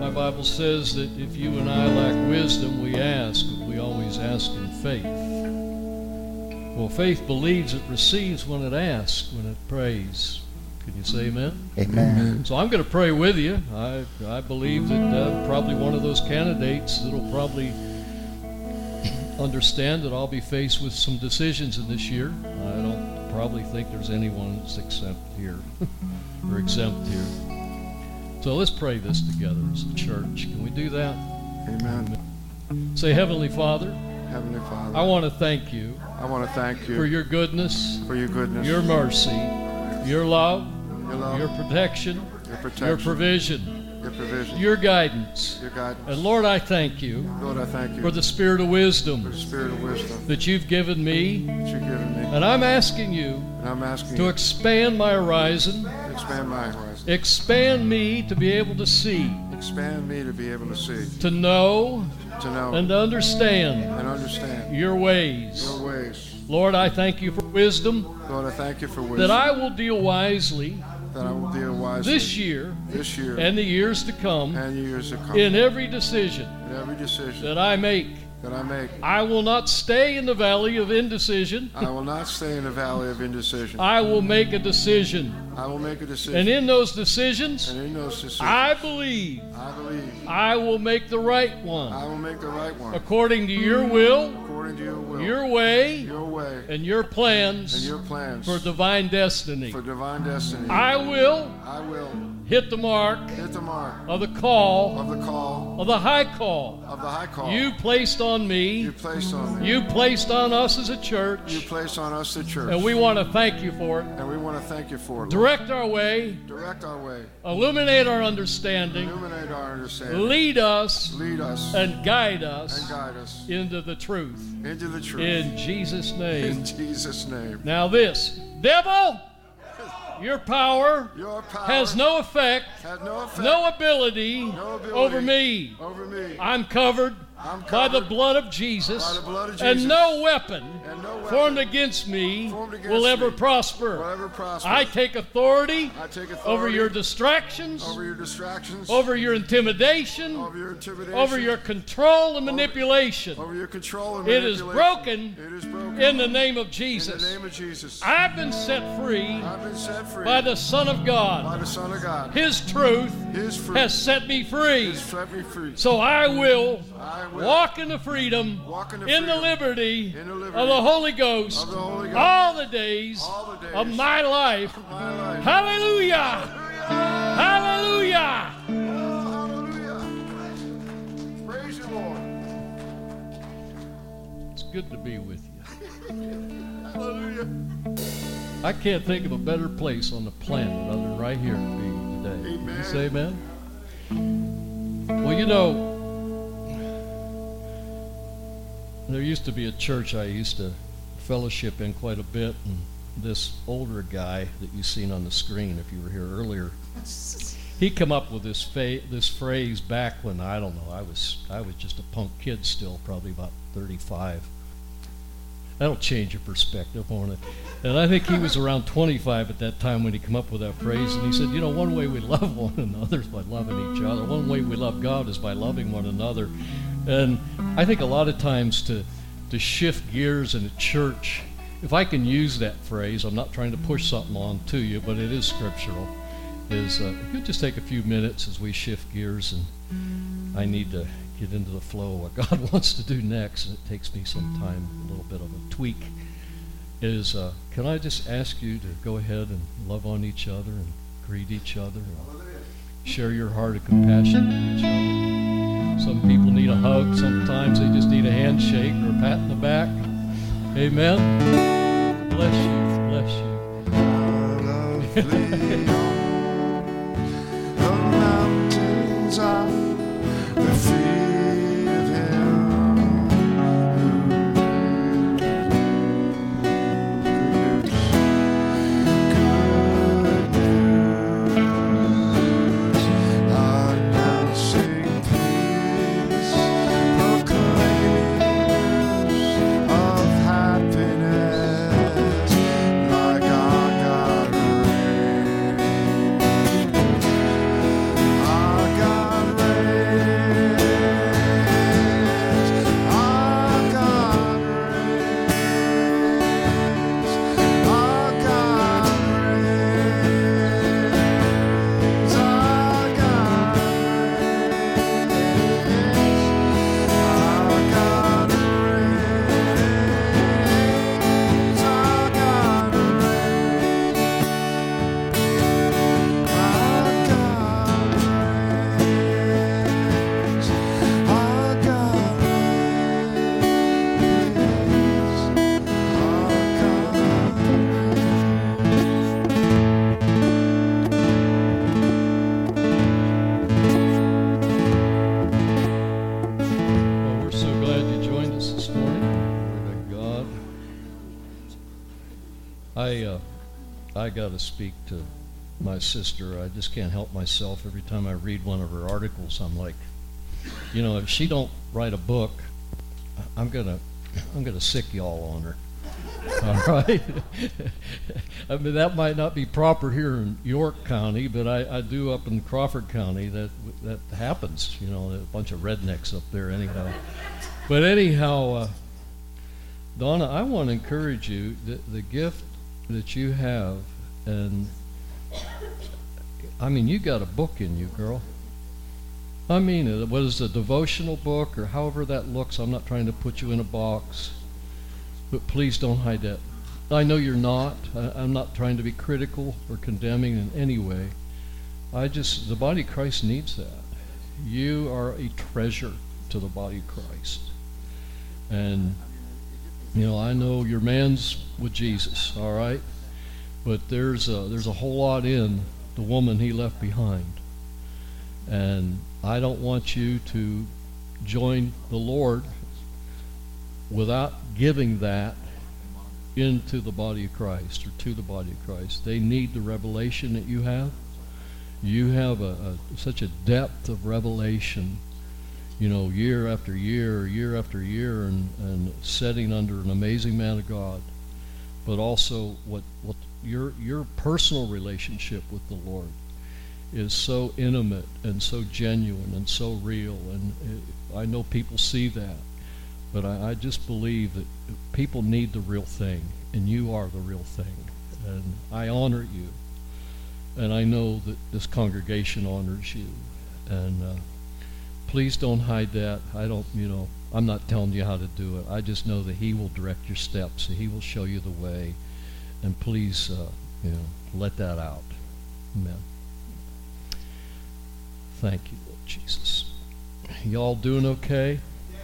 My Bible says that if you and I lack wisdom, we ask, but we always ask in faith. Well, faith believes it receives when it asks, when it prays. Can you say amen? Amen. So I'm going to pray with you. I believe that I'm probably one of those candidates that'll probably understand that I'll be faced with some decisions in this year. I don't probably think there's anyone that's exempt here or exempt here. So let's pray this together as a church. Can we do that? Amen. Say, Heavenly Father, Heavenly Father, I want to thank you I want to thank you for your goodness, for your goodness, your mercy, your love, love, your protection, your provision, your guidance. And Lord, I thank you, Lord, I thank you for the spirit of wisdom, that you've given me. And And I'm asking you to expand my horizon, expand me to be able to see, to know, and to understand your ways. Lord, I thank you for wisdom, that I will deal wisely this year and the years to come in every decision that I make. I will not stay in the valley of indecision. I will make a decision. And in those decisions, I believe I will make the right one. According to your will, your way, and your plans for divine destiny. I will hit the mark of the call, of the high call you placed on me, you placed on us as a church, and we want to thank you for it. Direct our way, illuminate our understanding, lead us, and guide us into the truth. In Jesus' name. Now this, devil, your power has no effect, no ability over me. I'm covered by the blood of Jesus, and no weapon formed against me will ever prosper. I take authority over your distractions, over your intimidation, over your control and manipulation. It is broken in the name of Jesus. I've been set free by the Son of God. His truth has set me free. So I will walk in the freedom, in the liberty of the Holy Ghost all the days of my life. Hallelujah! Hallelujah! Praise you, Lord. It's good to be with you. Hallelujah. I can't think of a better place on the planet other than right here to be today. Amen. You say amen? Well, you know, there used to be a church I used to fellowship in quite a bit, and this older guy that you've seen on the screen, if you were here earlier, he come up with this phrase back when, I don't know, I was just a punk kid still, probably about 35. That'll change your perspective, won't it? And I think he was around 25 at that time when he came up with that phrase, and he said, you know, one way we love one another is by loving each other. One way we love God is by loving one another. And I think a lot of times to shift gears in a church, if I can use that phrase, I'm not trying to push something on to you, but it is scriptural, is if you just take a few minutes as we shift gears, and I need to get into the flow of what God wants to do next, and it takes me some time, a little bit of a tweak, is can I just ask you to go ahead and love on each other and greet each other and share your heart of compassion with each other. Some people need a hug. Sometimes they just need a handshake or a pat in the back. Amen. Bless you. Bless you. The mountains are the feet of Him I got to speak to my sister. I just can't help myself. Every time I read one of her articles, I'm like, you know, if she don't write a book, I'm gonna sick y'all on her. All right. I mean, that might not be proper here in York County, but I do up in Crawford County. That happens. You know, a bunch of rednecks up there anyhow. But anyhow, Donna, I want to encourage you that the gift that you have, and I mean, you got a book in you, girl. I mean, what is a devotional book or however that looks? I'm not trying to put you in a box. But please don't hide that. I know you're not. I'm not trying to be critical or condemning in any way. The body of Christ needs that. You are a treasure to the body of Christ. And, you know, I know your man's with Jesus, all right? But there's a whole lot in the woman he left behind. And I don't want you to join the Lord without giving that into the body of Christ or to the body of Christ. They need the revelation that you have. You have such a depth of revelation, you know, year after year, and setting under an amazing man of God. But also what your personal relationship with the Lord is so intimate and so genuine and so real. And I know people see that. But I just believe that people need the real thing, and you are the real thing. And I honor you, and I know that this congregation honors you. And please don't hide that. I'm not telling you how to do it. I just know that He will direct your steps, and He will show you the way. And please, let that out. Amen. Thank you, Lord Jesus. Y'all doing okay?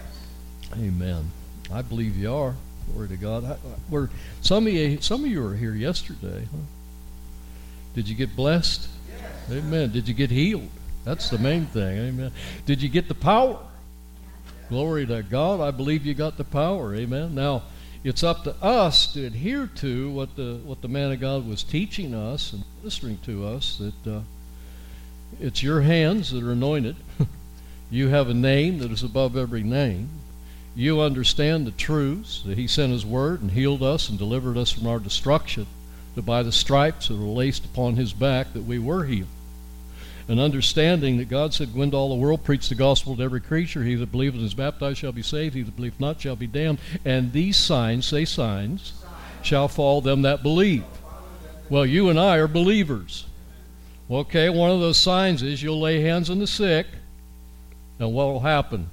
Amen. I believe you are. Glory to God. Some of you were here yesterday. Huh? Did you get blessed? Yes. Amen. Did you get healed? That's the main thing. Amen. Did you get the power? Glory to God. I believe you got the power. Amen. Now, it's up to us to adhere to what the man of God was teaching us and ministering to us. That it's your hands that are anointed. You have a name that is above every name. You understand the truths, that He sent His word and healed us and delivered us from our destruction, that by the stripes that were laced upon His back that we were healed. And understanding that God said, "Go into all the world, preach the gospel to every creature. He that believeth and is baptized shall be saved. He that believeth not shall be damned. And these signs," say signs, "shall follow them that believe." Well, you and I are believers. Okay, one of those signs is you'll lay hands on the sick, and what will happen?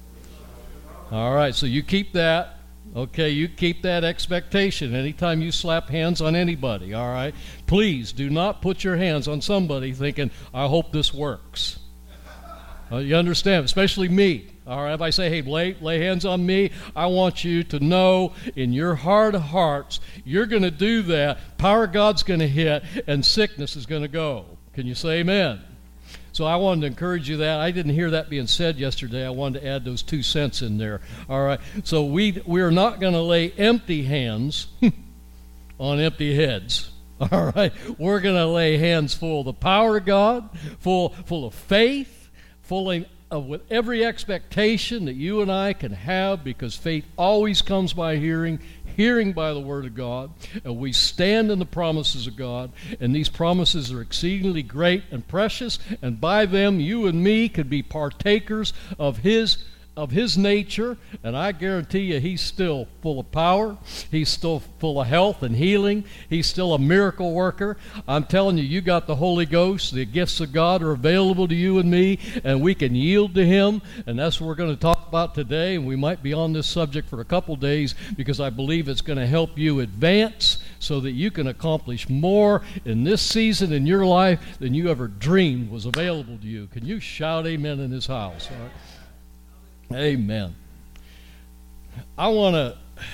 All right, so you keep that. Okay, you keep that expectation anytime you slap hands on anybody, all right? Please do not put your hands on somebody thinking, "I hope this works." You understand? Especially me. All right, if I say, "Hey, lay hands on me," I want you to know in your heart of hearts, you're going to do that. Power of God's going to hit, and sickness is going to go. Can you say amen? So I wanted to encourage you that. I didn't hear that being said yesterday. I wanted to add those 2 cents in there. All right. So we're not going to lay empty hands on empty heads. All right. We're going to lay hands full of the power of God, full of faith, with every expectation that you and I can have, because faith always comes by hearing by the Word of God, and we stand in the promises of God, and these promises are exceedingly great and precious, and by them you and me could be partakers of His nature, and I guarantee you He's still full of power. He's still full of health and healing. He's still a miracle worker. I'm telling you, you got the Holy Ghost. The gifts of God are available to you and me, and we can yield to Him, and that's what we're going to talk about today, and we might be on this subject for a couple days, because I believe it's going to help you advance so that you can accomplish more in this season in your life than you ever dreamed was available to you. Can you shout amen in this house? All right. Amen. I want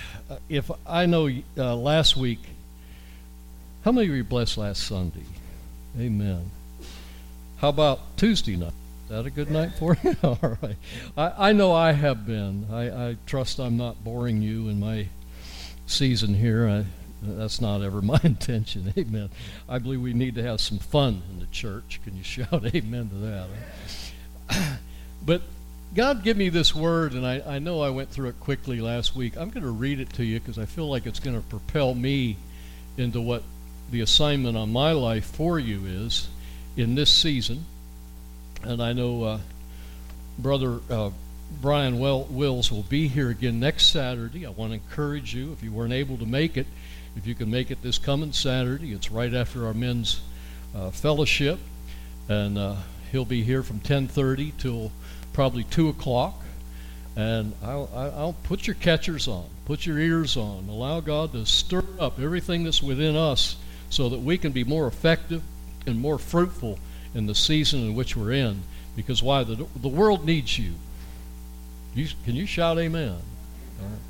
to, last week, how many of you were blessed last Sunday? Amen. How about Tuesday night? Is that a good night for you? All right. I know I have been. I trust I'm not boring you in my season here. That's not ever my intention. Amen. I believe we need to have some fun in the church. Can you shout amen to that? But God gave me this word, and I know I went through it quickly last week. I'm going to read it to you because I feel like it's going to propel me into what the assignment on my life for you is in this season. And I know Brother Brian Wills will be here again next Saturday. I want to encourage you, if you weren't able to make it, if you can make it this coming Saturday. It's right after our men's fellowship, and he'll be here from 10:30 till probably 2 o'clock. And I'll put your catchers on, put your ears on, allow God to stir up everything that's within us so that we can be more effective and more fruitful in the season in which we're in. Because why? The world needs you. Can you shout amen? All right.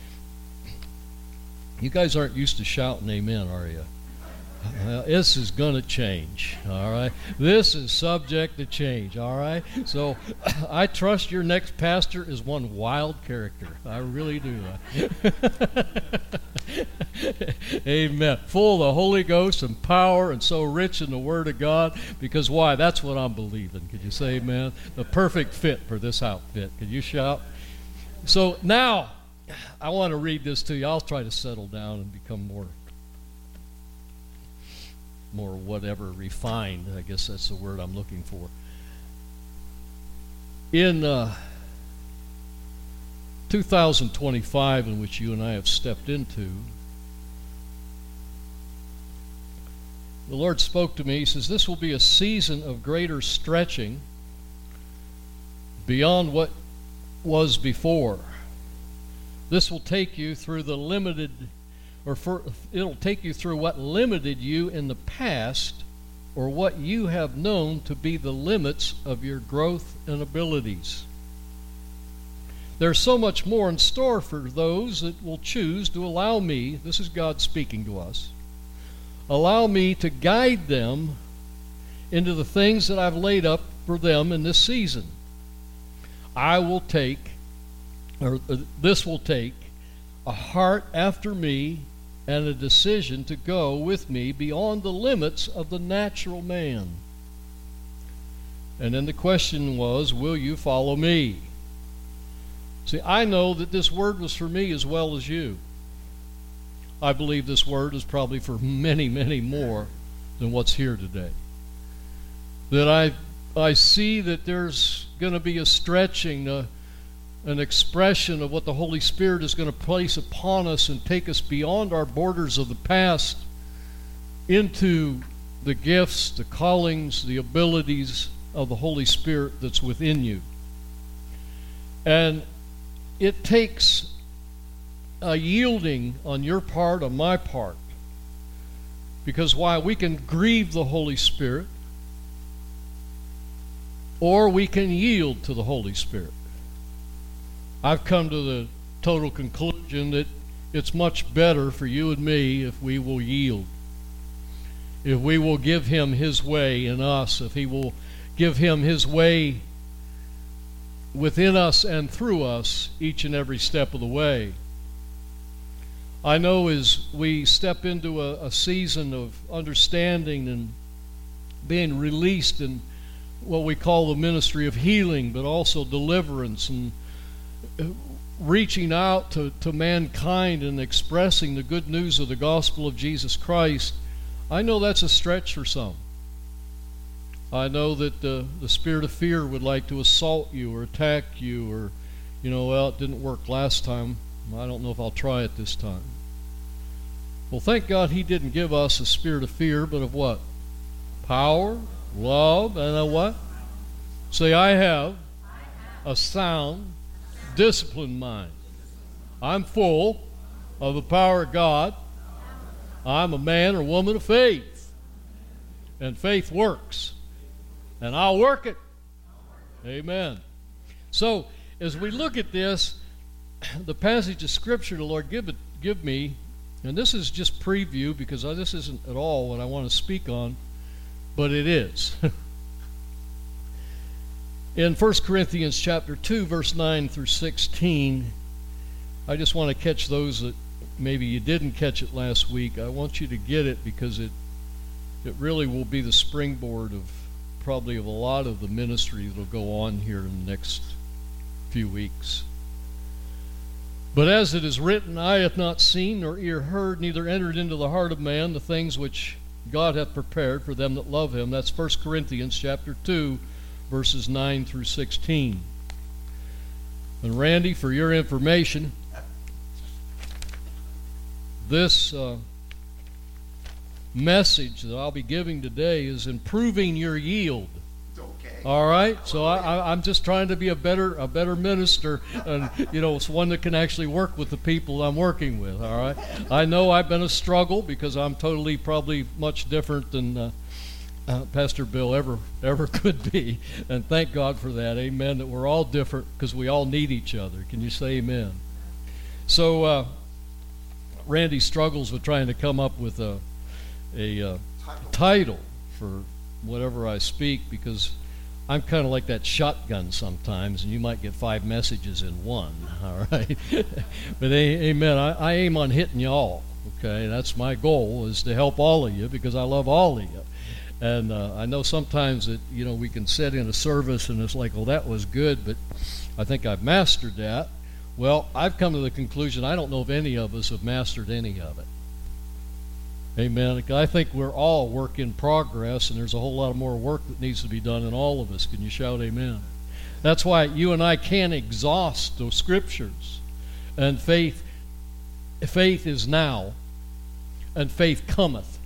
You guys aren't used to shouting amen, are you? This is going to change, all right? This is subject to change, all right? So I trust your next pastor is one wild character. I really do. Amen. Full of the Holy Ghost and power, and so rich in the Word of God. Because why? That's what I'm believing. Could you say amen? The perfect fit for this outfit. Could you shout? So now I want to read this to you. I'll try to settle down and become more whatever, refined. I guess that's the word I'm looking for. In 2025, in which you and I have stepped into, the Lord spoke to me. He says, this will be a season of greater stretching beyond what was before. This will take you through the limited, it'll take you through what limited you in the past, or what you have known to be the limits of your growth and abilities. There's so much more in store for those that will choose to allow me, this is God speaking to us, allow me to guide them into the things that I've laid up for them in this season. This will take a heart after me and a decision to go with me beyond the limits of the natural man. And then the question was, will you follow me? See, I know that this word was for me as well as you. I believe this word is probably for many, many more than what's here today. That I see that there's going to be a stretching, an expression of what the Holy Spirit is going to place upon us and take us beyond our borders of the past into the gifts, the callings, the abilities of the Holy Spirit that's within you. And it takes a yielding on your part, on my part. Because why? We can grieve the Holy Spirit, or we can yield to the Holy Spirit. I've come to the total conclusion that it's much better for you and me if we will yield. If we will give Him His way in us, if He will give Him His way within us and through us each and every step of the way. I know as we step into a season of understanding and being released in what we call the ministry of healing, but also deliverance and reaching out to mankind and expressing the good news of the gospel of Jesus Christ, I know that's a stretch for some. I know that the spirit of fear would like to assault you or attack you, or, well, it didn't work last time. I don't know if I'll try it this time. Well, thank God He didn't give us a spirit of fear, but of what? Power, love, and a what? Say, I have a sound, disciplined mind. I'm full of the power of God. I'm a man or woman of faith. And faith works. And I'll work it. Amen. So, as we look at this, the passage of Scripture the Lord give me, and this is just preview because this isn't at all what I want to speak on, but it is. In 1 Corinthians chapter 2, verse 9 through 16, I just want to catch those that maybe you didn't catch it last week, I want you to get it, because it really will be the springboard of probably of a lot of the ministry that will go on here in the next few weeks. But as it is written, eye hath not seen, nor ear heard, neither entered into the heart of man the things which God hath prepared for them that love him. That's 1 Corinthians chapter 2, verses 9 through 16. And Randy, for your information, this message that I'll be giving today is improving your yield. Okay. All right, so I'm just trying to be a better minister, and it's one that can actually work with the people I'm working with. All right, I know I've been a struggle because I'm probably much different than Pastor Bill ever could be, and thank God for that. Amen. That we're all different because we all need each other. Can you say amen? So Randy struggles with trying to come up with a title for whatever I speak, because I'm kind of like that shotgun sometimes, and you might get 5 messages in one. All right, but amen. I aim on hitting you all. Okay, that's my goal, is to help all of you, because I love all of you. And I know sometimes that we can sit in a service and it's like, well, that was good, but I think I've mastered that. Well, I've come to the conclusion I don't know if any of us have mastered any of it. Amen. I think we're all work in progress, and there's a whole lot more work that needs to be done in all of us. Can you shout amen? That's why you and I can't exhaust those scriptures. And faith is now, and faith cometh.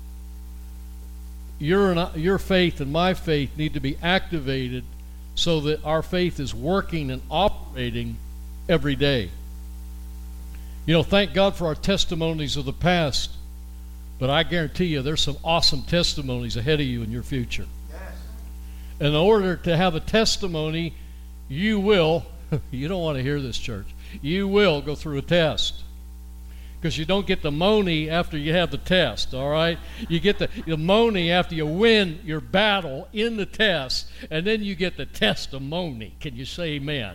Your faith and my faith need to be activated so that our faith is working and operating every day. Thank God for our testimonies of the past. But I guarantee you there's some awesome testimonies ahead of you in your future. Yes. In order to have a testimony, you will, you don't want to hear this, church, you will go through a test. Because you don't get the money after you have the test, all right? You get the money after you win your battle in the test, and then you get the testimony. Can you say amen?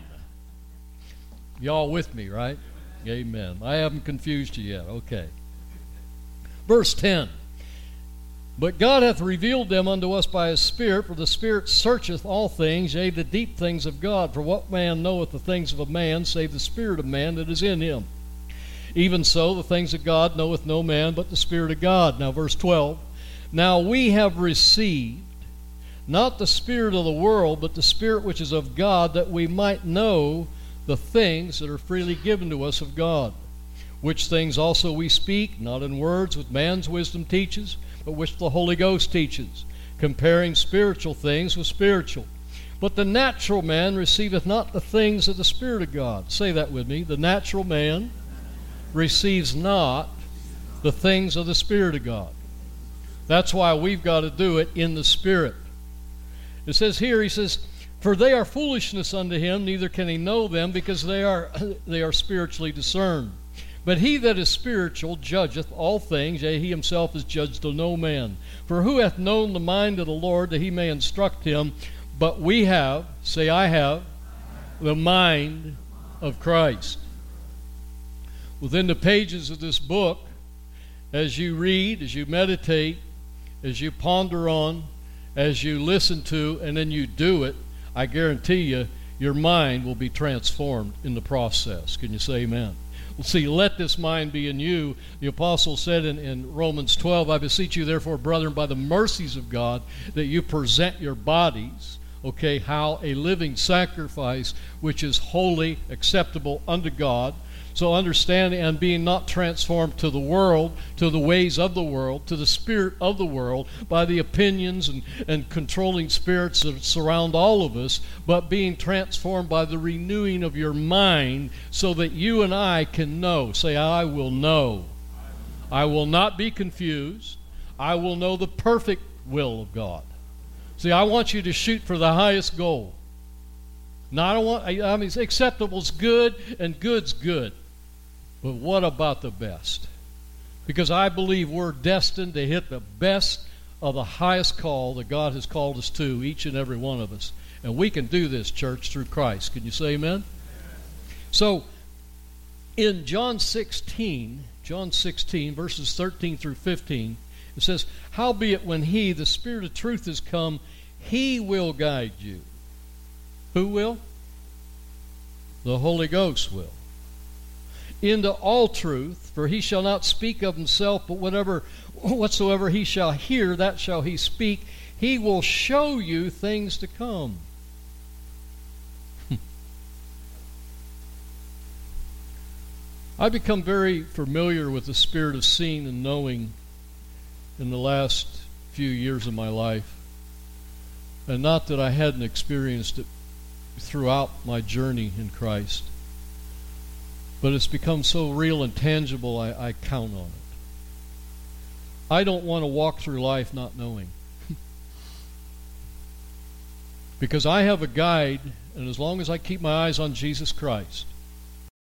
Y'all with me, right? Amen. I haven't confused you yet. Okay. Verse 10, but God hath revealed them unto us by his Spirit, for the Spirit searcheth all things, yea, the deep things of God. For what man knoweth the things of a man, save the Spirit of man that is in him? Even so, the things of God knoweth no man but the Spirit of God. Now, verse 12, now we have received not the spirit of the world, but the Spirit which is of God, that we might know the things that are freely given to us of God. Which things also we speak, not in words which man's wisdom teaches, but which the Holy Ghost teaches, comparing spiritual things with spiritual. But the natural man receiveth not the things of the Spirit of God. Say that with me. The natural man receives not the things of the Spirit of God. That's why we've got to do it in the Spirit. It says here, he says, for they are foolishness unto him, neither can he know them, because they are spiritually discerned. But he that is spiritual judgeth all things, yea, he himself is judged of no man. For who hath known the mind of the Lord, that he may instruct him? But we have, say I have, the mind of Christ. Within the pages of this book, as you read, as you meditate, as you ponder on, as you listen to, and then you do it, I guarantee you, your mind will be transformed in the process. Can you say amen? See, let this mind be in you. The apostle said in Romans 12, I beseech you therefore, brethren, by the mercies of God, that you present your bodies, how a living sacrifice, which is holy, acceptable unto God. So understanding and being not transformed to the world, to the ways of the world, to the spirit of the world, by the opinions and controlling spirits that surround all of us, but being transformed by the renewing of your mind, so that you and I can know. Say, I will know. I will not be confused. I will know the perfect will of God. See, I want you to shoot for the highest goal. Now, acceptable's good and good's good. But what about the best? Because I believe we're destined to hit the best of the highest call that God has called us to, each and every one of us. And we can do this, church, through Christ. Can you say amen? So, in John 16, John 16, verses 13 through 15. It says, "Howbeit when He, the Spirit of truth, is come, He will guide you." Who will? The Holy Ghost will. "Into all truth, for He shall not speak of Himself, but whatsoever He shall hear, that shall He speak. He will show you things to come." I've become very familiar with the spirit of seeing and knowing in the last few years of my life. And not that I hadn't experienced it throughout my journey in Christ, but it's become so real and tangible I count on it. I don't want to walk through life not knowing. Because I have a guide, and as long as I keep my eyes on Jesus Christ,